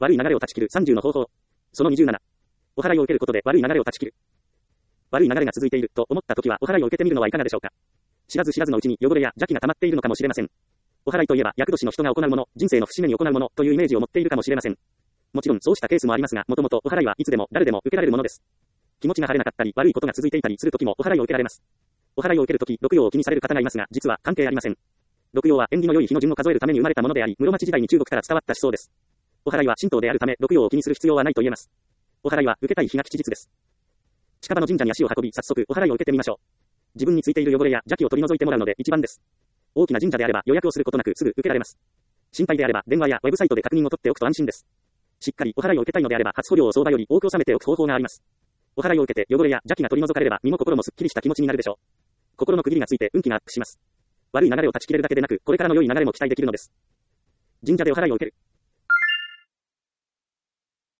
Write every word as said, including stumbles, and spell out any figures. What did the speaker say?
悪い流れを断ち切るさんじゅうの方法。そのにじゅうなな。お祓いを受けることで悪い流れを断ち切る。悪い流れが続いていると思ったときはお祓いを受けてみるのはいかがでしょうか。知らず知らずのうちに汚れや邪気が溜まっているのかもしれません。お祓いといえば厄年の人が行うもの、人生の節目に行うものというイメージを持っているかもしれません。もちろんそうしたケースもありますが、もともとお祓いはいつでも誰でも受けられるものです。気持ちが晴れなかったり悪いことが続いていたりするときもお祓いを受けられます。お祓いを受けるとき、六曜を気にされる方がいますが、実は関係ありません。六曜は縁起の良い日の順を数えるために生まれたものであり、室町時代に中国から伝わった思想です。お祓いは神道であるため、六曜を気にする必要はないと言えます。お祓いは受けたい日が吉日です。近場の神社に足を運び、早速お祓いを受けてみましょう。自分についている汚れや邪気を取り除いてもらうので一番です。大きな神社であれば予約をすることなくすぐ受けられます。心配であれば電話やウェブサイトで確認を取っておくと安心です。しっかりお祓いを受けたいのであれば初穂料を相場より多く納めておく方法があります。お祓いを受けて汚れや邪気が取り除かれれば身も心もすっきりした気持ちになるでしょう。心の区切りがついて運気がアップします。悪い流れを断ち切れるだけでなく、これからの良い流れも期待できるのです。神社でお祓いを受ける。